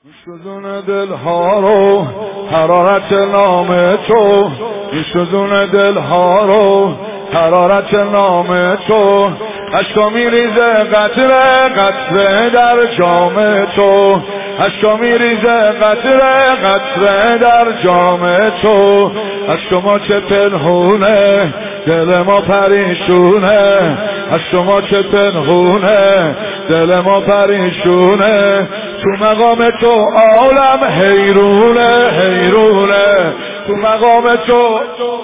می‌سوزونه دلها رو حرارت نام تو، می‌سوزونه دلها رو حرارت نام تو. اشکا میریزه قطره قطره در جام تو، اشکا میریزه قطره قطره در جام تو. از شما چه پنهونه دل ما پریشونه، از شما چه پنهونه دل ما پریشونه. تو مقام تو عالم حیرونه حیرونه، تو مقام تو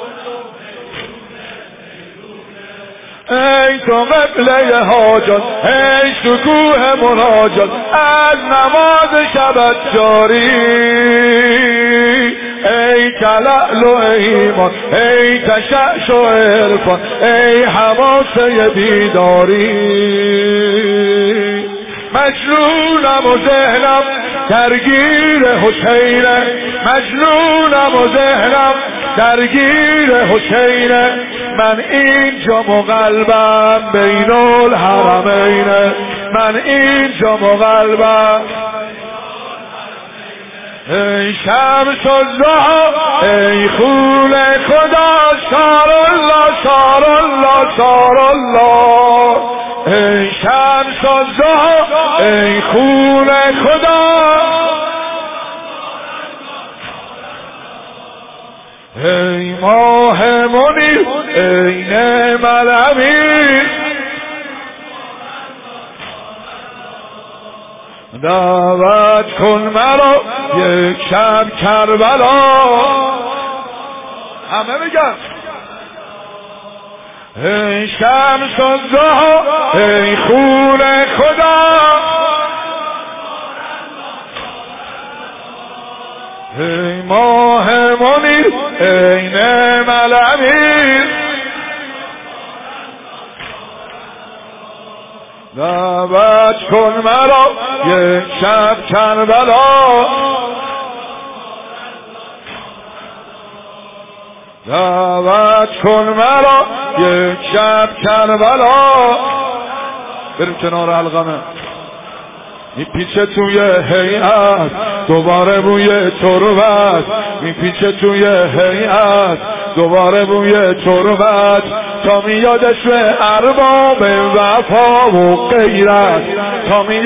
ای تو قبله حاجات، ای شکوه مناجات از نماز شبت جاری. ای تلعل و ایمان، ای تشعشع عرفان، ای حماسه بیداری. مجنونم و ذهنم درگیر حسینه، مجنونم و ذهنم درگیر حسینه. من اینجا و قلبم بین الحرمینه، من اینجا و قلبم. ای شمس الضحی ای خون خدا، سار الله سار الله سار الله. ای شمس الضحی ای خون خدا، ای ماه منیر ای نعم الامیر. دعوت کن مرا یک شب کربلا. همه بگن ای شمس الضحی ای خون خدا، ای ماه منیر ای نعم الامیر. دعوت کن مرا یک شب کربلا، دعوت کن مرا یک شب کربلا. بریم کنار علقمه. میپیچه توی هیئت دوباره بوی تربت، میپیچه توی هیئت دوباره بوی تربت. تا میادش به ارباب وفا و غیرت، تا